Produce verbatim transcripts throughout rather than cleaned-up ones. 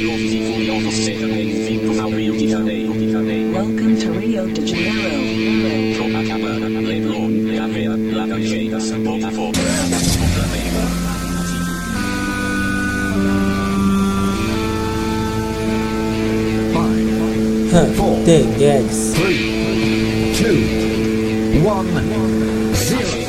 Welcome to Rio de Janeiro. Copacabana, Leblon, Leavera, Laranjeiras, Botafogo, Flamengo. Huh, Four, the gags. three, two, one, zero.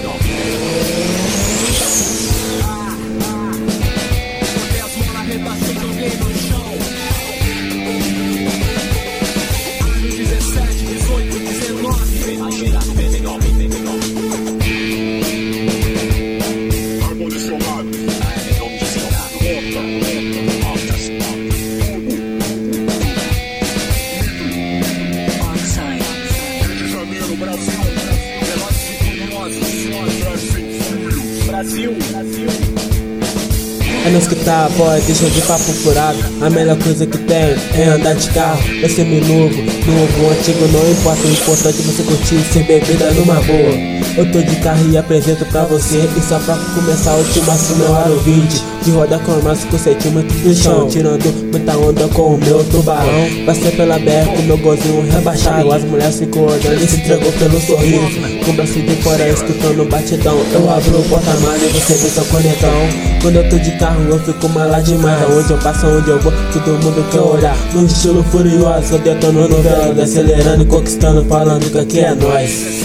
Brasil, Brasil. É não escutar a voz, deixa de papo furado. A melhor coisa que tem é andar de carro. É semi-novo, novo, antigo, não importa. O importante é você curtir sem bebida numa boa. Eu tô de carro e apresento pra você. E só pra começar o ultimaço, meu aro vinte. De roda com massa com sentimento do chão. Tirando muita onda com o meu tubarão. Passei pela B R com meu golzinho rebaixado. As mulheres ficam olhando e se entregou pelo sorriso. Com o braço de fora escutando o batidão. Eu abro o porta-malas e você vê seu conectão. Quando eu tô de carro eu fico malado demais. Aonde eu passo, aonde eu vou, todo mundo quer olhar. No estilo furioso, eu detonando velado, acelerando e conquistando, falando que aqui é nóis.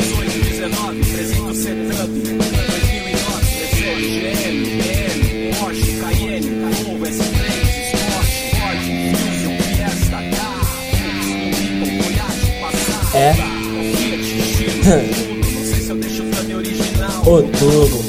É o tubo.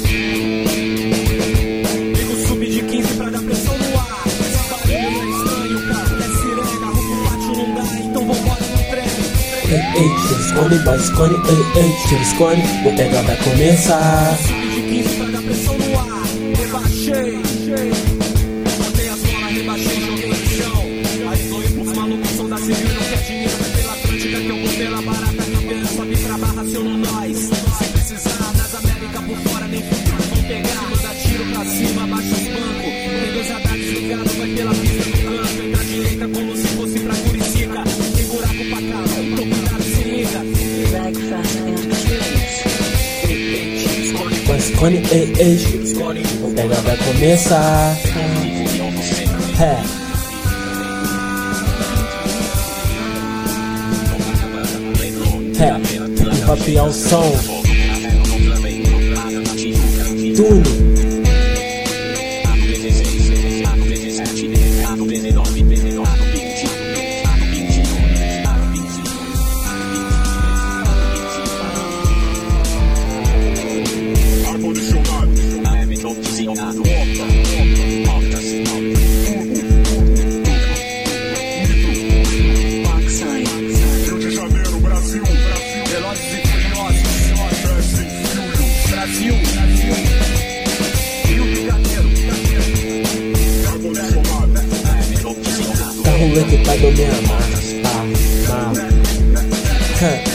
Ligo sub de quinze pra dar pressão no ar. Esse barulho é estranho, carro é sirene. A rua do pátio não dá, então vambora no trem. Ei, ei, tira esconde, vai esconde, ei, ei, tira esconde. Vou pegar, vai começar. Sub de quinze pra dar pressão no ar. Rebaixei, botei as bolas, rebaixei, joguei no chão. Aí dois pros malucos são da civil, não quer dinheiro. Vai pela Atlântica que eu vou pela barata. Campeã, sobe pra barra, aciono nós. Se precisar, nas Américas por fora, nem futuro vão pegar. Dá tiro pra cima, abaixa os bancos. Tem dois radares ligados, vai pela pista do canto. Entra à direita como se fosse pra Curicica. Tem buraco pra cá, tô cuidado, se liga. Drag fast and furious. Vai esconde, ei, ei, vou pegar, vai começar. É. É, hip hop é o som. Tudo. Carro equipado me amar. Ah, ah.